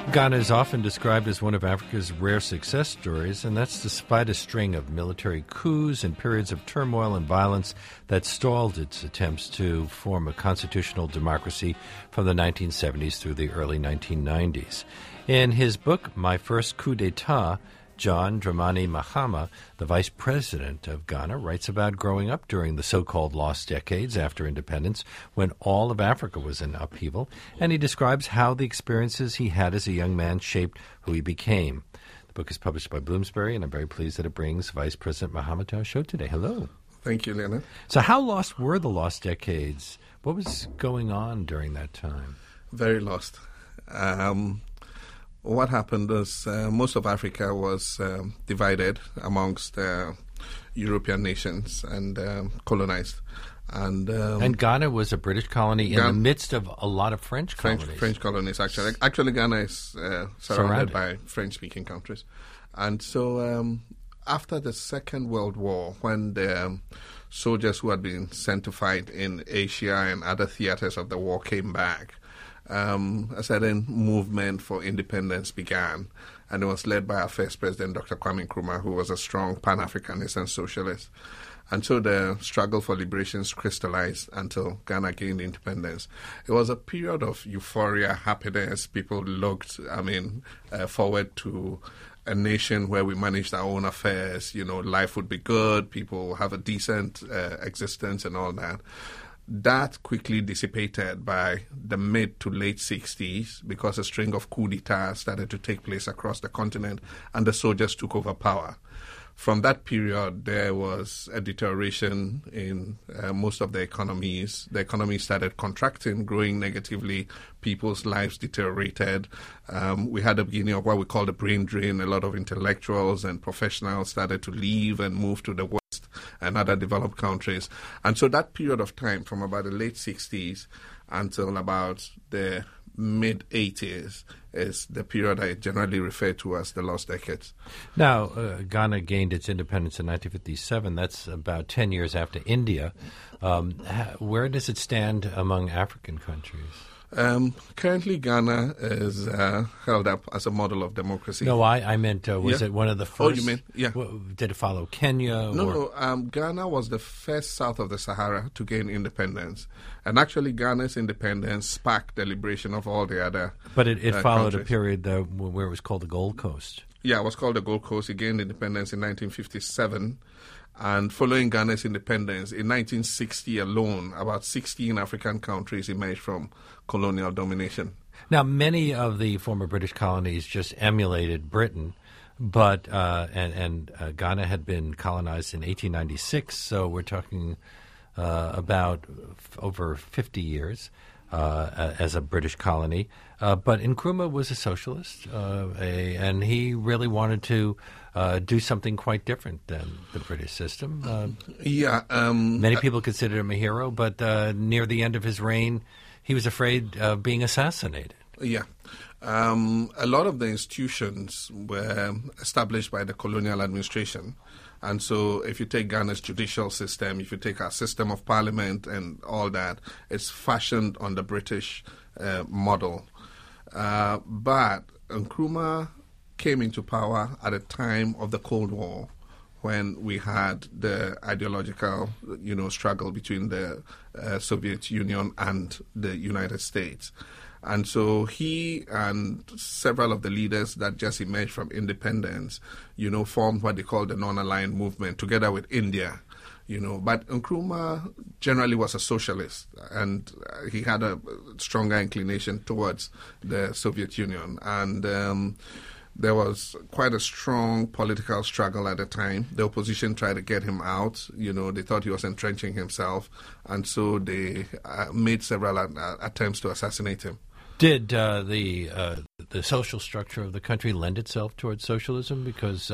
Ghana is often described as one of Africa's rare success stories, and that's despite a string of military coups and periods of turmoil and violence that stalled its attempts to form a constitutional democracy from the 1970s through the early 1990s. In his book, My First Coup d'Etat, John Dramani Mahama, the vice president of Ghana, writes about growing up during the so-called lost decades after independence when all of Africa was in upheaval, and he describes how the experiences he had as a young man shaped who he became. The book is published by Bloomsbury, and I'm very pleased that it brings Vice President Mahama to our show today. Hello. Thank you, Leonard. So how lost were the lost decades? What was going on during that time? Very lost. What happened is most of Africa was divided amongst European nations and colonized. And Ghana was a British colony in the midst of a lot of French colonies. French colonies, actually. Actually, Ghana is surrounded by French-speaking countries. And so after the Second World War, when the soldiers who had been sent to fight in Asia and other theaters of the war came back, a certain movement for independence began, and it was led by our first president, Dr. Kwame Nkrumah, who was a strong Pan-Africanist and socialist. And so the struggle for liberation crystallized until Ghana gained independence. It was a period of euphoria, happiness. People looked, forward to a nation where we managed our own affairs. You know, life would be good. People have a decent existence and all that. That quickly dissipated by the mid to late 60s because a string of coups d'etat started to take place across the continent and the soldiers took over power. From that period, there was a deterioration in most of the economies. The economy started contracting, growing negatively. People's lives deteriorated. We had the beginning of what we call the brain drain. A lot of intellectuals and professionals started to leave and move to the West and other developed countries. And so that period of time, from about the late 60s until about the mid-80s, is the period I generally refer to as the lost decades. Now, Ghana gained its independence in 1957. That's about 10 years after India. Where does it stand among African countries? Currently, Ghana is held up as a model of democracy. No, I meant, was it one of the first? Oh, you mean, yeah. Did it follow Kenya? No. Ghana was the first south of the Sahara to gain independence. And actually, Ghana's independence sparked the liberation of all the other But it followed countries. a period where it was called the Gold Coast. Yeah, it was called the Gold Coast. It gained independence in 1957. And following Ghana's independence, in 1960 alone, about 16 African countries emerged from colonial domination. Now, many of the former British colonies just emulated Britain, but Ghana had been colonized in 1896, so we're talking about over 50 years as a British colony. But Nkrumah was a socialist, and he really wanted to do something quite different than the British system. Many people considered him a hero, but near the end of his reign, he was afraid of being assassinated. Yeah. A lot of the institutions were established by the colonial administration. And so if you take Ghana's judicial system, if you take our system of parliament and all that, it's fashioned on the British model. But Nkrumah came into power at a time of the Cold War when we had the ideological, struggle between the Soviet Union and the United States. And so he and several of the leaders that just emerged from independence, formed what they call the non-aligned movement together with India. But Nkrumah generally was a socialist, and he had a stronger inclination towards the Soviet Union. And there was quite a strong political struggle at the time. The opposition tried to get him out. They thought he was entrenching himself, and so they made several attempts to assassinate him. Did the social structure of the country lend itself towards socialism? Because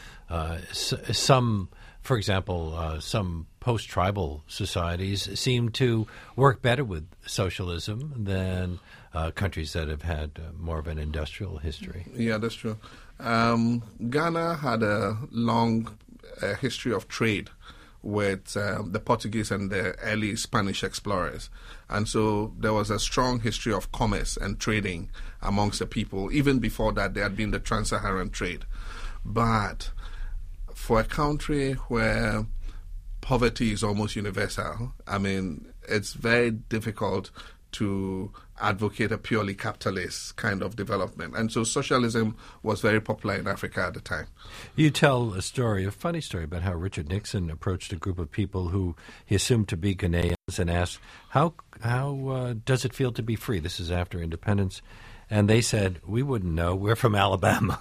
some, for example, some post-tribal societies seem to work better with socialism than countries that have had more of an industrial history. Yeah, that's true. Ghana had a long history of trade with the Portuguese and the early Spanish explorers. And so there was a strong history of commerce and trading amongst the people. Even before that, there had been the trans-Saharan trade. But for a country where poverty is almost universal, I mean, it's very difficult to advocate a purely capitalist kind of development. And so socialism was very popular in Africa at the time. You tell a funny story about how Richard Nixon approached a group of people who he assumed to be Ghanaians and asked, how does it feel to be free? This is after independence. And they said, we wouldn't know. We're from Alabama.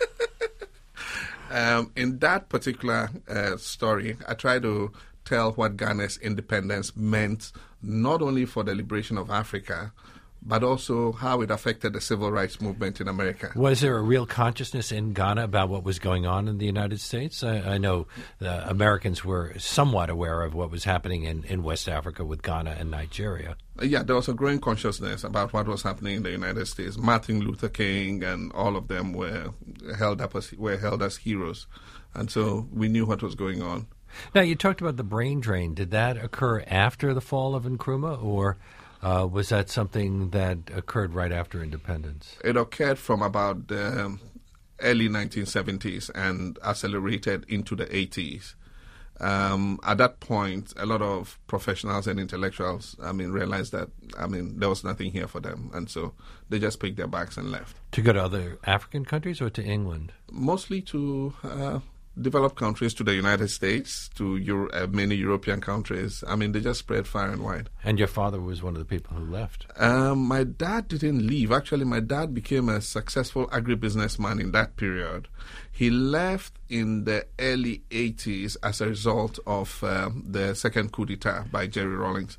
In that particular story, I try to tell what Ghana's independence meant, not only for the liberation of Africa, but also how it affected the civil rights movement in America. Was there a real consciousness in Ghana about what was going on in the United States? I know Americans were somewhat aware of what was happening in West Africa with Ghana and Nigeria. Yeah, there was a growing consciousness about what was happening in the United States. Martin Luther King and all of them were held as heroes. And so we knew what was going on. Now, you talked about the brain drain. Did that occur after the fall of Nkrumah, or was that something that occurred right after independence? It occurred from about the early 1970s and accelerated into the 80s. At that point, a lot of professionals and intellectuals, realized that, there was nothing here for them. And so they just picked their bags and left. To go to other African countries or to England? Mostly to developed countries, to the United States, to many European countries. They just spread far and wide. And your father was one of the people who left? My dad didn't leave. Actually, my dad became a successful agribusinessman in that period. He left in the early 80s as a result of the second coup d'etat by Jerry Rawlings.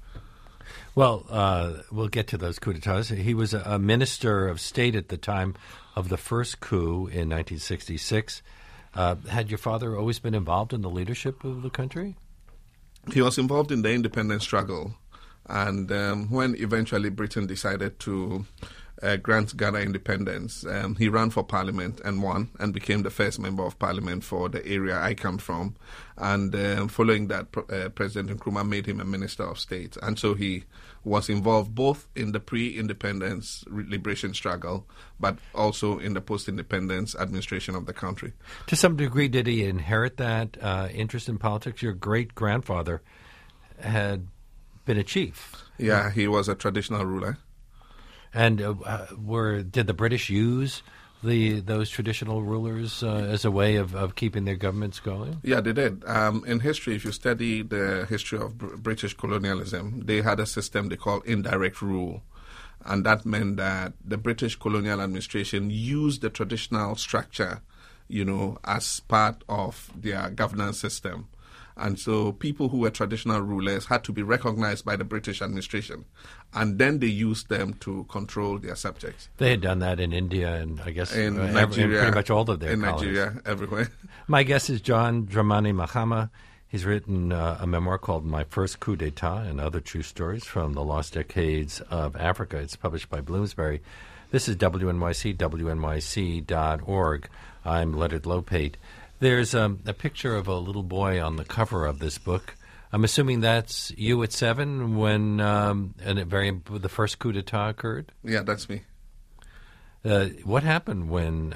Well, we'll get to those coups d'etats. He was a minister of state at the time of the first coup in 1966. Had your father always been involved in the leadership of the country? He was involved in the independence struggle. And when eventually Britain decided to grant Ghana independence, he ran for parliament and won and became the first member of parliament for the area I come from. And following that, President Nkrumah made him a minister of state. And so he was involved both in the pre-independence liberation struggle, but also in the post-independence administration of the country. To some degree, did he inherit that interest in politics? Your great-grandfather had been a chief. Yeah, he was a traditional ruler. And did the British use those traditional rulers as a way of keeping their governments going? Yeah, they did. In history, if you study the history of British colonialism, they had a system they call indirect rule. And that meant that the British colonial administration used the traditional structure, as part of their governance system. And so people who were traditional rulers had to be recognized by the British administration. And then they used them to control their subjects. They had done that in India and I guess in Nigeria, pretty much all of their colonies. Nigeria, everywhere. My guest is John Dramani Mahama. He's written a memoir called My First Coup d'Etat and Other True Stories from the Lost Decades of Africa. It's published by Bloomsbury. This is WNYC, WNYC.org. I'm Leonard Lopate. There's a picture of a little boy on the cover of this book. I'm assuming that's you at 7 when the first coup d'etat occurred? Yeah, that's me. What happened when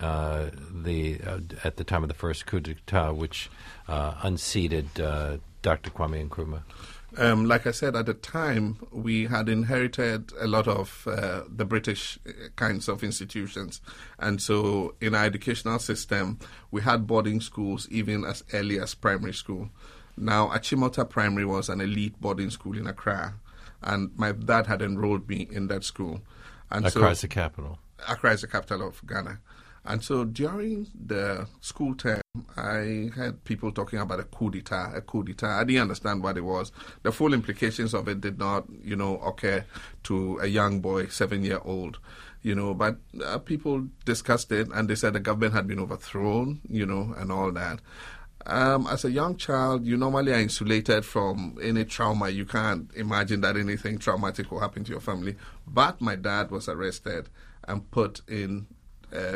at the time of the first coup d'etat, which unseated Dr. Kwame Nkrumah? Like I said, at the time, we had inherited a lot of the British kinds of institutions. And so in our educational system, we had boarding schools even as early as primary school. Now, Achimota Primary was an elite boarding school in Accra, and my dad had enrolled me in that school. And Accra is the capital. Accra is the capital of Ghana. And so during the school term, I heard people talking about a coup d'etat. I didn't understand what it was. The full implications of it did not, occur to a young boy, 7-year-old, but people discussed it and they said the government had been overthrown, and all that. As a young child, you normally are insulated from any trauma. You can't imagine that anything traumatic will happen to your family. But my dad was arrested and put in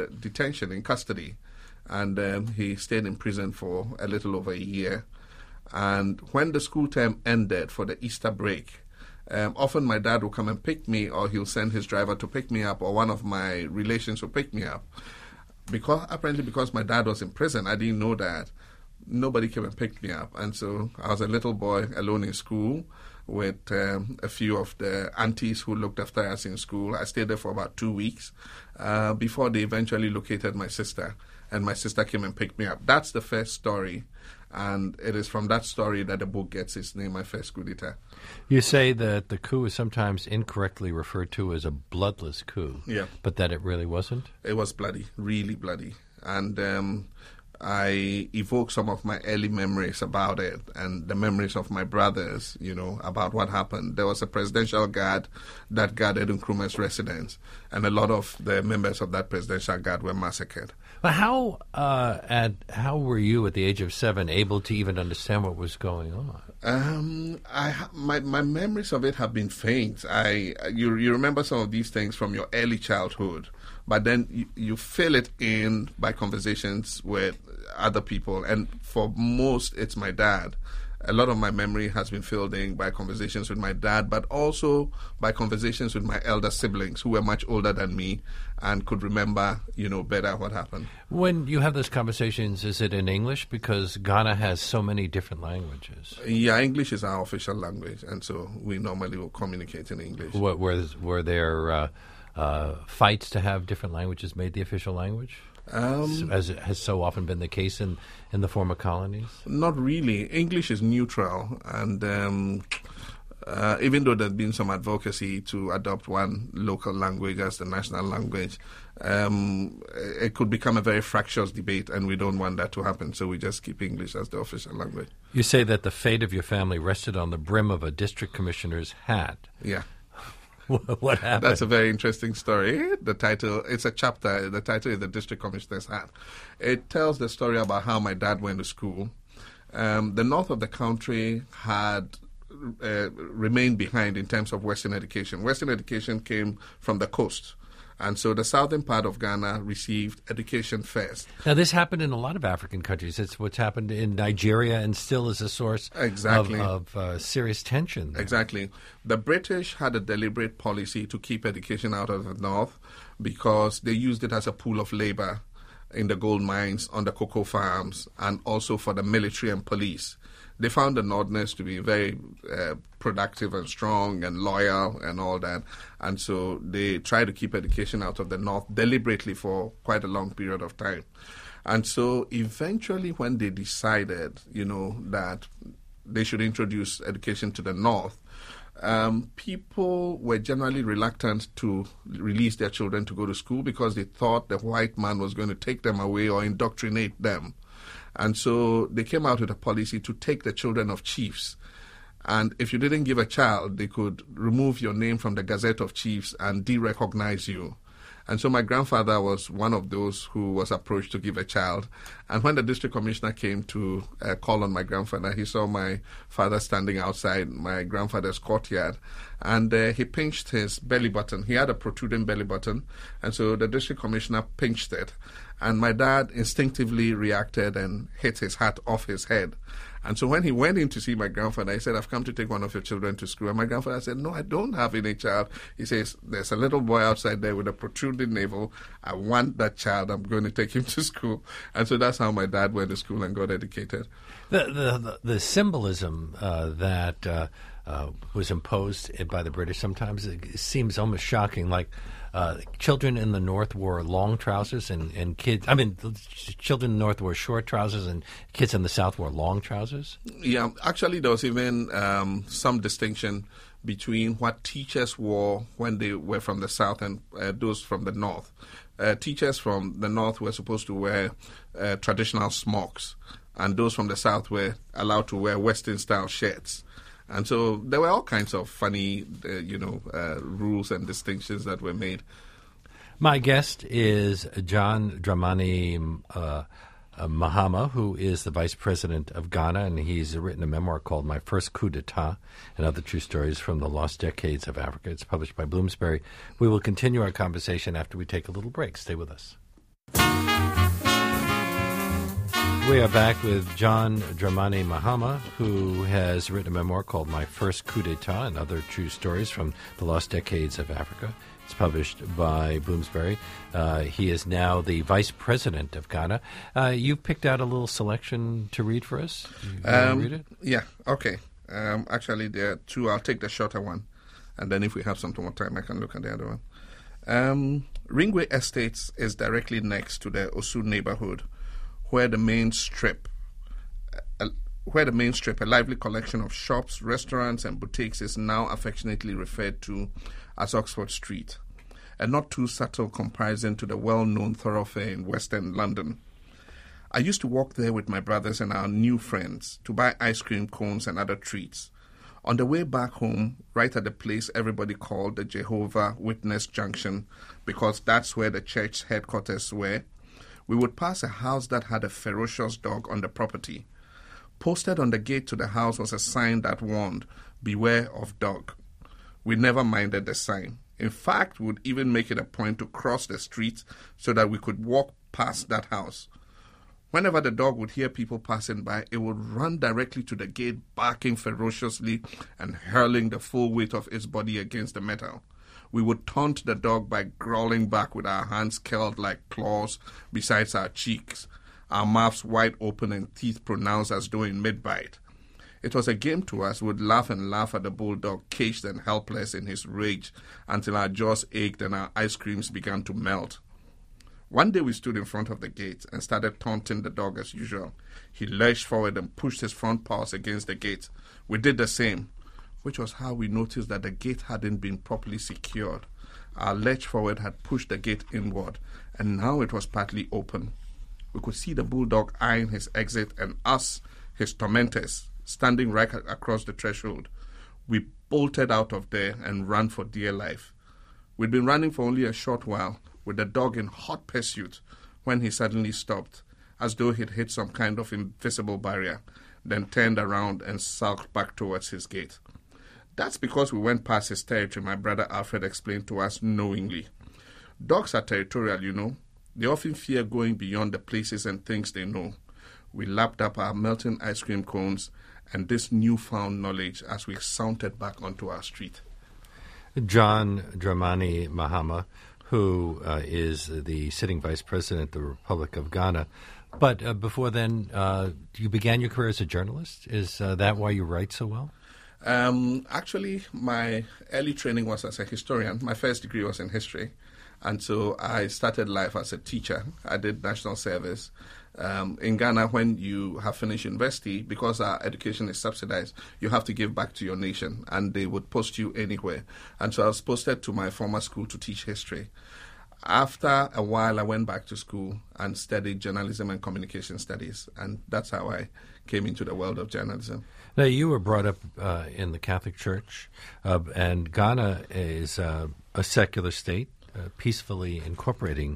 detention, in custody. And he stayed in prison for a little over a year. And when the school term ended for the Easter break, often my dad will come and pick me, or he'll send his driver to pick me up, or one of my relations will pick me up. Because my dad was in prison, I didn't know that. Nobody came and picked me up. And so I was a little boy alone in school with a few of the aunties who looked after us in school. I stayed there for about 2 weeks before they eventually located my sister. And my sister came and picked me up. That's the first story. And it is from that story that the book gets its name, My First Coup d'etat. You say that the coup is sometimes incorrectly referred to as a bloodless coup, but that it really wasn't? It was bloody, really bloody. And I evoke some of my early memories about it and the memories of my brothers, about what happened. There was a presidential guard that guarded Nkrumah's residence, and a lot of the members of that presidential guard were massacred. But how were you at the age of 7 able to even understand what was going on? My memories of it have been faint. You remember some of these things from your early childhood, but then you fill it in by conversations with other people. And for most, it's my dad. A lot of my memory has been filled in by conversations with my dad, but also by conversations with my elder siblings who were much older than me and could remember, better what happened. When you have those conversations, is it in English? Because Ghana has so many different languages. Yeah, English is our official language, and so we normally will communicate in English. Were there fights to have different languages made the official language? As it has so often been the case in the former colonies? Not really. English is neutral, and even though there's been some advocacy to adopt one local language as the national language, it could become a very fractious debate, and we don't want that to happen, so we just keep English as the official language. You say that the fate of your family rested on the brim of a district commissioner's hat. Yeah. What happened? That's a very interesting story. The title, it's a chapter. The title is The District Commissioner's Hat. It tells the story about how my dad went to school. The north of the country had remained behind in terms of Western education. Western education came from the coast. And so the southern part of Ghana received education first. Now, this happened in a lot of African countries. It's what's happened in Nigeria and still is a source of serious tension there. Exactly. The British had a deliberate policy to keep education out of the north because they used it as a pool of labor in the gold mines, on the cocoa farms, and also for the military and police. They found the Northerners to be very productive and strong and loyal and all that. And so they tried to keep education out of the North deliberately for quite a long period of time. And so eventually when they decided, that they should introduce education to the North, people were generally reluctant to release their children to go to school because they thought the white man was going to take them away or indoctrinate them. And so they came out with a policy to take the children of chiefs. And if you didn't give a child, they could remove your name from the Gazette of Chiefs and de-recognize you. And so my grandfather was one of those who was approached to give a child. And when the district commissioner came to call on my grandfather, he saw my father standing outside my grandfather's courtyard. And he pinched his belly button. He had a protruding belly button. And so the district commissioner pinched it. And my dad instinctively reacted and hit his hat off his head. And so when he went in to see my grandfather, he said, "I've come to take one of your children to school." And my grandfather said, "No, I don't have any child." He says, "There's a little boy outside there with a protruding navel. I want that child. I'm going to take him to school." And so that's how my dad went to school and got educated. The symbolism that was imposed by the British sometimes it seems almost shocking, like children in the North wore long trousers and kids, children in the North wore short trousers and kids in the South wore long trousers? Yeah, actually there was even some distinction between what teachers wore when they were from the South and those from the North. Teachers from the North were supposed to wear traditional smocks, and those from the South were allowed to wear Western-style shirts. And so there were all kinds of funny, rules and distinctions that were made. My guest is John Dramani Mahama, who is the Vice President of Ghana, and he's written a memoir called My First Coup d'etat and Other True Stories from the Lost Decades of Africa. It's published by Bloomsbury. We will continue our conversation after we take a little break. Stay with us. We are back with John Dramani Mahama, who has written a memoir called My First Coup d'Etat and Other True Stories from the Lost Decades of Africa. It's published by Bloomsbury. He is now the vice president of Ghana. You've picked out a little selection to read for us. You want to read it? Yeah, okay. Actually, there are two. I'll take the shorter one, and then if we have some more time, I can look at the other one. Ringway Estates is directly next to the Osu neighborhood, where the main strip, a lively collection of shops, restaurants, and boutiques is now affectionately referred to as Oxford Street, a not too subtle comparison to the well-known thoroughfare in West End London. I used to walk there with my brothers and our new friends to buy ice cream cones and other treats. On the way back home, right at the place everybody called the Jehovah Witness Junction, because that's where the church headquarters were, we would pass a house that had a ferocious dog on the property. Posted on the gate to the house was a sign that warned, "Beware of dog." We never minded the sign. In fact, we would even make it a point to cross the street so that we could walk past that house. Whenever the dog would hear people passing by, it would run directly to the gate, barking ferociously and hurling the full weight of its body against the metal. We would taunt the dog by growling back with our hands curled like claws beside our cheeks, our mouths wide open and teeth pronounced as though in mid-bite. It was a game to us. We would laugh and laugh at the bulldog, caged and helpless in his rage, until our jaws ached and our ice creams began to melt. One day we stood in front of the gate and started taunting the dog as usual. He lurched forward and pushed his front paws against the gate. We did the same, which was how we noticed that the gate hadn't been properly secured. Our lurch forward had pushed the gate inward, and now it was partly open. We could see the bulldog eyeing his exit and us, his tormentors, standing right across the threshold. We bolted out of there and ran for dear life. We'd been running for only a short while, with the dog in hot pursuit, when he suddenly stopped, as though he'd hit some kind of invisible barrier, then turned around and sulked back towards his gate. That's because we went past his territory, my brother Alfred explained to us knowingly. Dogs are territorial, you know. They often fear going beyond the places and things they know. We lapped up our melting ice cream cones and this newfound knowledge as we sauntered back onto our street. John Dramani Mahama, who is the sitting vice president of the Republic of Ghana. But before then, you began your career as a journalist. Is that why you write so well? Actually, my early training was as a historian. My first degree was in history. And so I started life as a teacher. I did national service. In Ghana, when you have finished university, because our education is subsidized, you have to give back to your nation, and they would post you anywhere. And so I was posted to my former school to teach history. After a while, I went back to school and studied journalism and communication studies, and that's how I came into the world of journalism. Now, you were brought up in the Catholic Church, and Ghana is a secular state, peacefully incorporating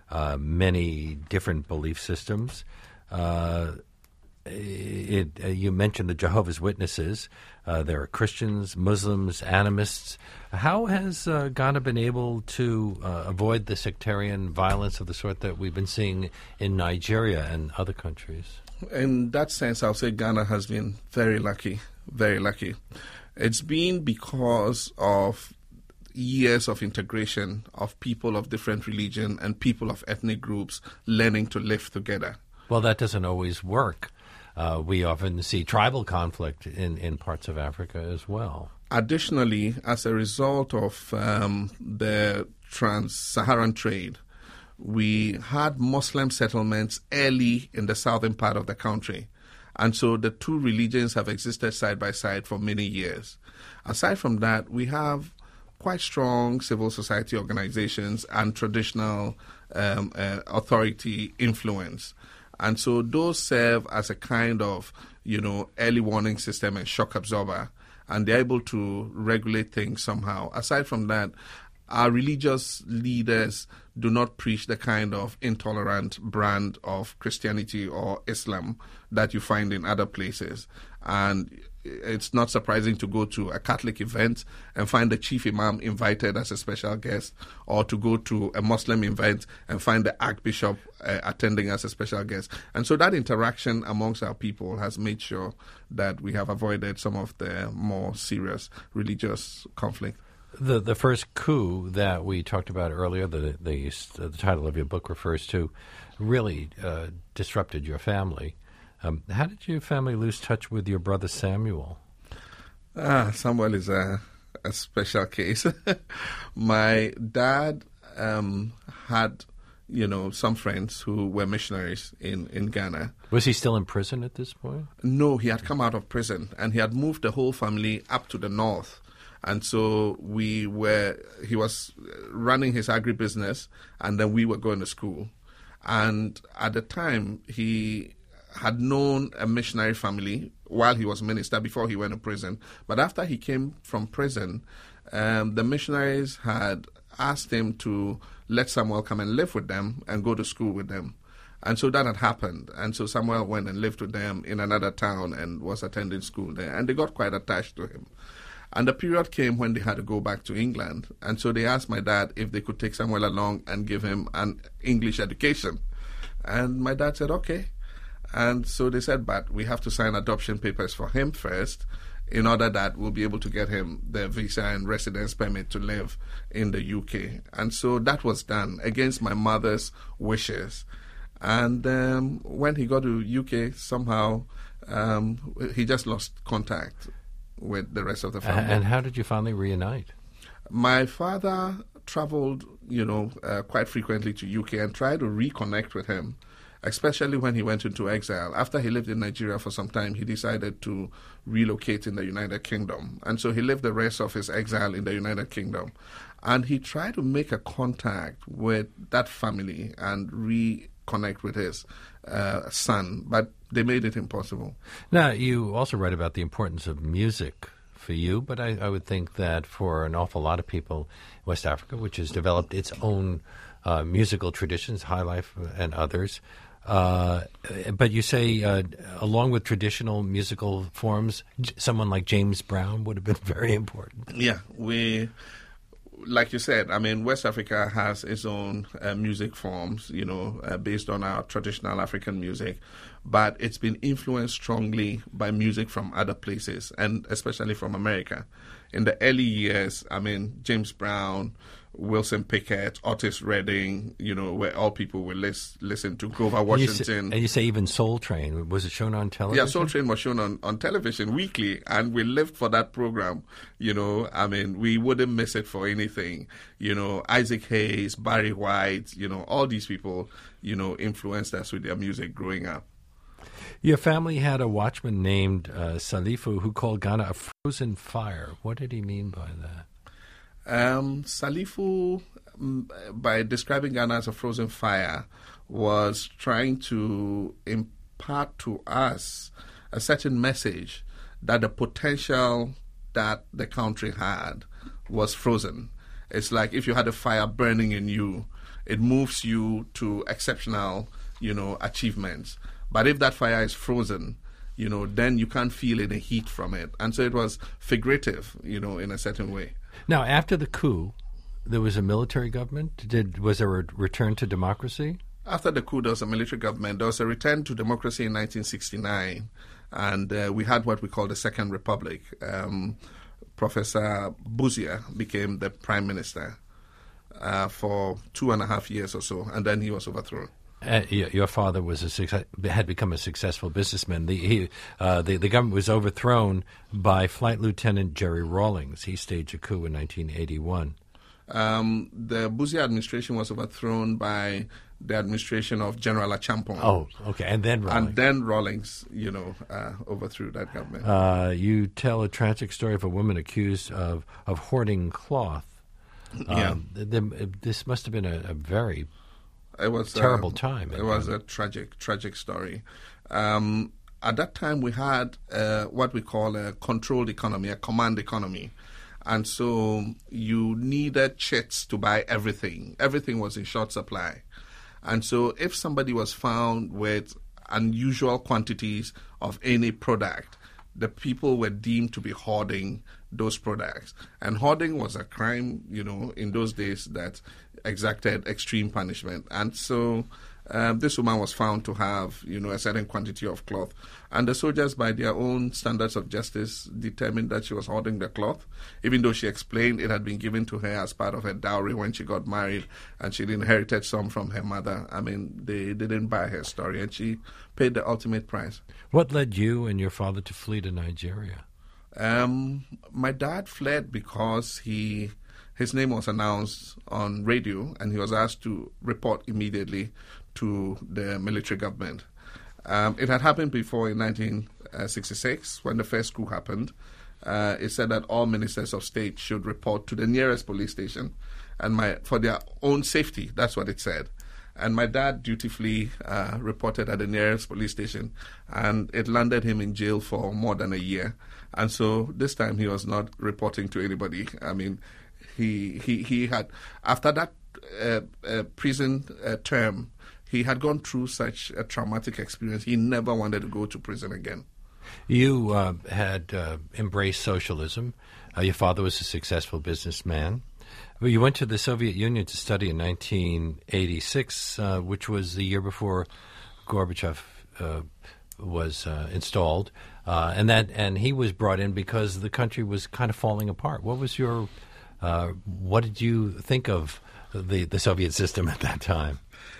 many different belief systems. You mentioned the Jehovah's Witnesses. There are Christians, Muslims, animists. How has Ghana been able to avoid the sectarian violence of the sort that we've been seeing in Nigeria and other countries? In that sense, I'll say Ghana has been very lucky, very lucky. It's been because of years of integration of people of different religion and people of ethnic groups learning to live together. Well, that doesn't always work. We often see tribal conflict in parts of Africa as well. Additionally, as a result of the trans-Saharan trade, we had Muslim settlements early in the southern part of the country. And so the two religions have existed side by side for many years. Aside from that, we have quite strong civil society organizations and traditional authority influence. And so those serve as a kind of, early warning system and shock absorber, and they're able to regulate things somehow. Aside from that, our religious leaders do not preach the kind of intolerant brand of Christianity or Islam that you find in other places. And it's not surprising to go to a Catholic event and find the chief imam invited as a special guest, or to go to a Muslim event and find the archbishop attending as a special guest. And so that interaction amongst our people has made sure that we have avoided some of the more serious religious conflict. The first coup that we talked about earlier, the title of your book refers to, really disrupted your family. How did your family lose touch with your brother Samuel? Samuel is a special case. My dad had, some friends who were missionaries in Ghana. Was he still in prison at this point? No, he had come out of prison, and he had moved the whole family up to the north. And so he was running his agribusiness, and then we were going to school. And at the time, he had known a missionary family while he was minister, before he went to prison. But after he came from prison, the missionaries had asked him to let Samuel come and live with them and go to school with them. And so that had happened. And so Samuel went and lived with them in another town and was attending school there. And they got quite attached to him. And the period came when they had to go back to England. And so they asked my dad if they could take Samuel along and give him an English education. And my dad said, okay. And so they said, but we have to sign adoption papers for him first, in order that we'll be able to get him the visa and residence permit to live in the UK. And so that was done against my mother's wishes. And when he got to UK, somehow he just lost contact with the rest of the family. And how did you finally reunite? My father traveled, quite frequently to UK and tried to reconnect with him, especially when he went into exile. After he lived in Nigeria for some time, he decided to relocate in the United Kingdom. And so he lived the rest of his exile in the United Kingdom. And he tried to make a contact with that family and reconnect with his son, but they made it impossible. Now, you also write about the importance of music for you, but I would think that for an awful lot of people, West Africa, which has developed its own musical traditions, High Life and others, but you say, along with traditional musical forms, someone like James Brown would have been very important. Yeah, like you said, West Africa has its own music forms, based on our traditional African music, but it's been influenced strongly by music from other places, and especially from America. In the early years, James Brown, Wilson Pickett, Otis Redding, where all people will listen to, Grover Washington. And you say even Soul Train. Was it shown on television? Yeah, Soul Train was shown on television weekly, and we lived for that program. We wouldn't miss it for anything. Isaac Hayes, Barry White, all these people, influenced us with their music growing up. Your family had a watchman named Salifu who called Ghana a frozen fire. What did he mean by that? Salifu, by describing Ghana as a frozen fire, was trying to impart to us a certain message that the potential that the country had was frozen. It's like if you had a fire burning in you, it moves you to exceptional, achievements. But if that fire is frozen, then you can't feel any heat from it. And so it was figurative, in a certain way. Now, after the coup, there was a military government. Was there a return to democracy? After the coup, there was a military government. There was a return to democracy in 1969, and we had what we call the Second Republic. Professor Busia became the prime minister for 2.5 years or so, and then he was overthrown. Your father had become a successful businessman. The government was overthrown by Flight Lieutenant Jerry Rawlings. He staged a coup in 1981. The Busia administration was overthrown by the administration of General Achampong. Oh, okay, and then Rawlings. Overthrew that government. You tell a tragic story of a woman accused of hoarding cloth. Yeah. This must have been a very terrible time. It was a tragic story. At that time, we had what we call a controlled economy, a command economy. And so you needed chits to buy everything. Everything was in short supply. And so if somebody was found with unusual quantities of any product, the people were deemed to be hoarding those products. And hoarding was a crime, in those days that exacted extreme punishment. And so this woman was found to have, a certain quantity of cloth. And the soldiers, by their own standards of justice, determined that she was hoarding the cloth, even though she explained it had been given to her as part of her dowry when she got married, and she'd inherited some from her mother. I mean, they didn't buy her story, and she paid the ultimate price. What led you and your father to flee to Nigeria? My dad fled because his name was announced on radio, and he was asked to report immediately to the military government. It had happened before in 1966 when the first coup happened. It said that all ministers of state should report to the nearest police station, and for their own safety. That's what it said. And my dad dutifully reported at the nearest police station, and it landed him in jail for more than a year. And so this time he was not reporting to anybody. I mean, he had, after that prison term, he had gone through such a traumatic experience. He never wanted to go to prison again. You had embraced socialism. Your father was a successful businessman. Well, you went to the Soviet Union to study in 1986, which was the year before Gorbachev was installed, and he was brought in because the country was kind of falling apart. What was what did you think of the Soviet system at that time?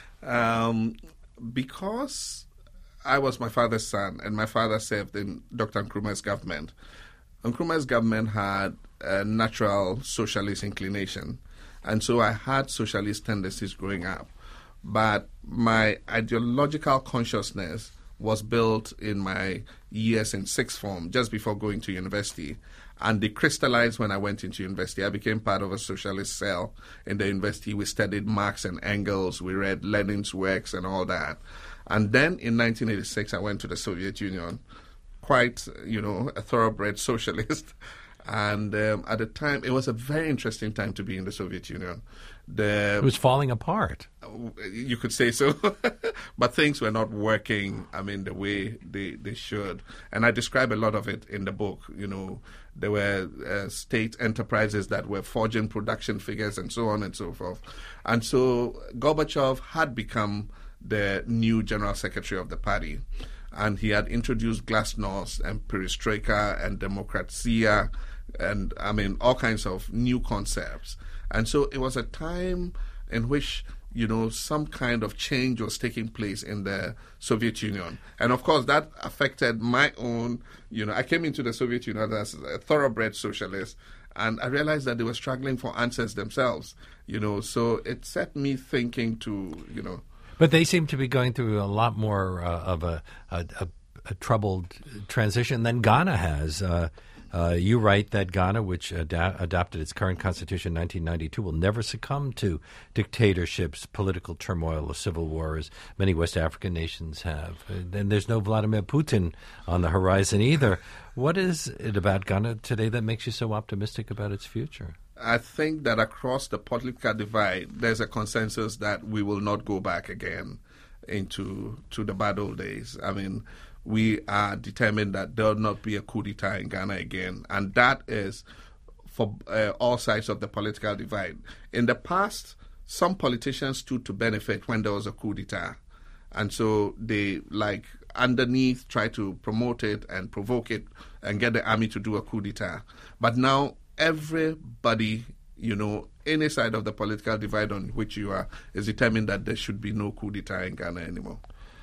Because I was my father's son, and my father served in Dr. Nkrumah's government. Nkrumah's government had a natural socialist inclination, and so I had socialist tendencies growing up. But my ideological consciousness was built in my years in sixth form, just before going to university. And they crystallized when I went into university. I became part of a socialist cell in the university. We studied Marx and Engels. We read Lenin's works and all that. And then in 1986, I went to the Soviet Union, quite, a thoroughbred socialist. And at the time, it was a very interesting time to be in the Soviet Union. It was falling apart. You could say so. But things were not working, the way they should. And I describe a lot of it in the book. There were state enterprises that were forging production figures and so on and so forth. And so Gorbachev had become the new general secretary of the party. And he had introduced glasnost and perestroika and demokratia and, all kinds of new concepts. And so it was a time in which, some kind of change was taking place in the Soviet Union. And of course, that affected my own, I came into the Soviet Union as a thoroughbred socialist, and I realized that they were struggling for answers themselves, so it set me thinking to, But they seem to be going through a lot more of a troubled transition than Ghana has. You write that Ghana, which adopted its current constitution in 1992, will never succumb to dictatorships, political turmoil, or civil war, as many West African nations have. And there's no Vladimir Putin on the horizon either. What is it about Ghana today that makes you so optimistic about its future? I think that across the political divide, there's a consensus that we will not go back again to the bad old days. We are determined that there will not be a coup d'etat in Ghana again. And that is for all sides of the political divide. In the past, some politicians stood to benefit when there was a coup d'etat. And so they, underneath, try to promote it and provoke it and get the army to do a coup d'etat. But now, everybody, any side of the political divide on which you are, is determined that there should be no coup d'etat in Ghana anymore.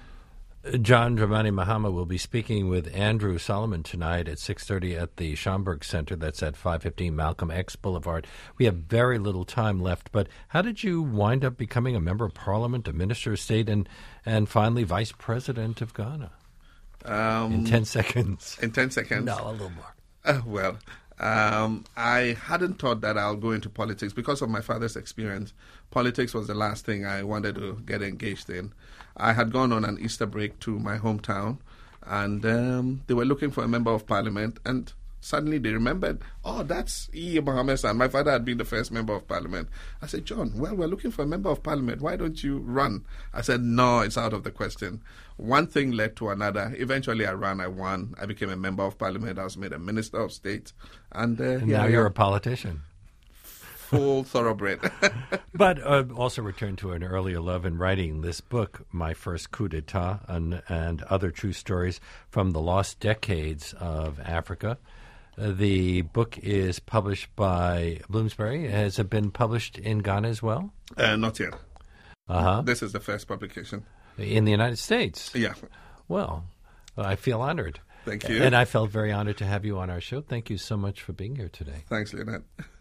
John Dramani Mahama will be speaking with Andrew Solomon tonight at 6:30 at the Schomburg Center. That's at 515 Malcolm X Boulevard. We have very little time left, but how did you wind up becoming a member of Parliament, a minister of state, and finally vice president of Ghana? In 10 seconds. In 10 seconds? No, a little more. I hadn't thought that I'll go into politics because of my father's experience. Politics was the last thing I wanted to get engaged in. I had gone on an Easter break to my hometown, and they were looking for a member of parliament, and suddenly they remembered, oh, that's E. Mohammed San. My father had been the first member of parliament. I said, John, well, we're looking for a member of parliament. Why don't you run? I said, no, it's out of the question. One thing led to another. Eventually I ran, I won. I became a member of parliament. I was made a minister of state. And now you're a politician. Full thoroughbred. But also returned to an earlier love in writing this book, My First Coup d'etat, and other true stories from the lost decades of Africa. The book is published by Bloomsbury. Has it been published in Ghana as well? Not yet. Uh-huh. This is the first publication. In the United States? Yeah. Well, I feel honored. Thank you. And I felt very honored to have you on our show. Thank you so much for being here today. Thanks, Leonard.